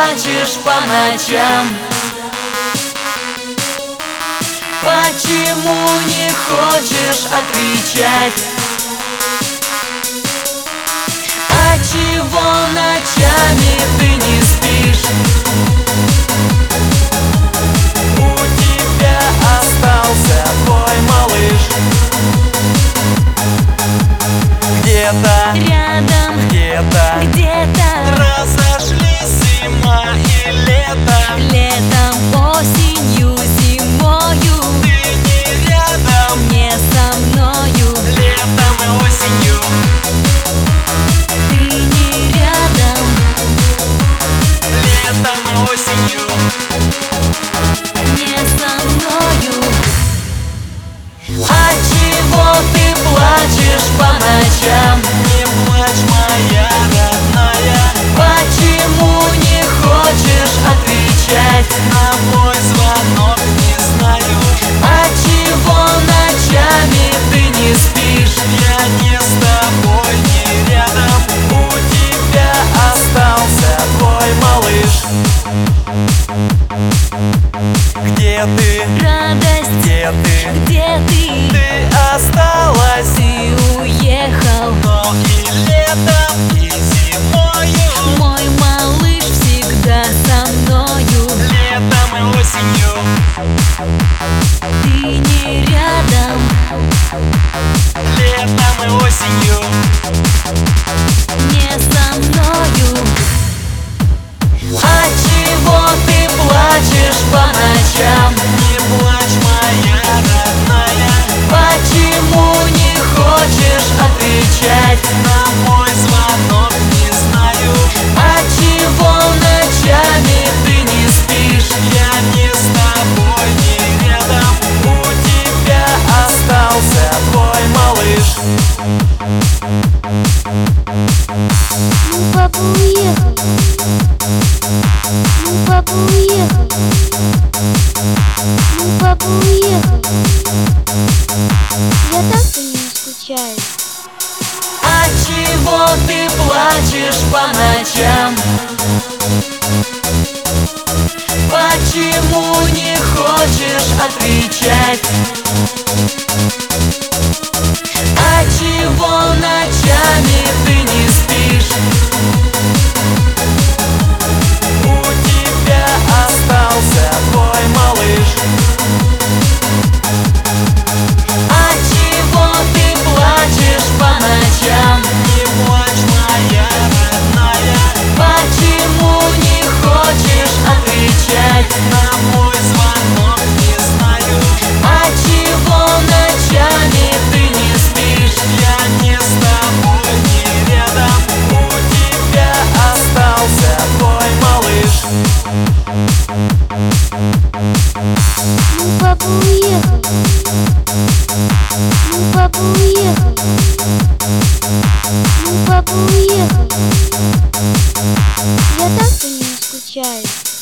плачешь по ночам? Почему не хочешь отвечать? А чего ночами ты не спишь? У тебя остался твой малыш. Где-то Рядом, где-то где-то разошлись зима и лето. летом, осенью, зимою Ты не рядом, не со мною. летом и осенью. Ты не рядом, Летом и осенью. не со мною. А чего ты плачешь по ночам? Не плачь, моя родная. Почему не хочешь отвечать на мой звонок? Не знаю. А чего ночами ты не спишь? Я не с тобой, не рядом. У тебя остался твой малыш. Где ты? Радость, Где ты? где ты? Ты осталась, Ты уехал, но и летом, и зимою. мой малыш всегда со мною. Летом и осенью. Ты не рядом, Летом и осенью. не со мною. А чего ты плачешь по ночам? Не плачь, моя родная. Почему не хочешь отвечать на мой звонок? Не знаю. А чего ночами ты не спишь? Я не с тобой, не рядом. У тебя остался твой малыш. Ну, папа уехал. Ну, папа уехал. Ну, папа уехал. Я так по нему скучаю. А чего ты плачешь по ночам? Почему не хочешь отвечать? А чего ночами ты не спишь? У тебя остался твой малыш. А чего ты плачешь по ночам? Не плачь, моя родная. Почему не хочешь отвечать на мой звонок? Не знаю. А чего ночами ты не спишь? Я не с тобой, не рядом. У тебя остался твой малыш. Ну, папа уехал. Ну, папа уехал. Ну, папа уехал. Я так по нему скучаю.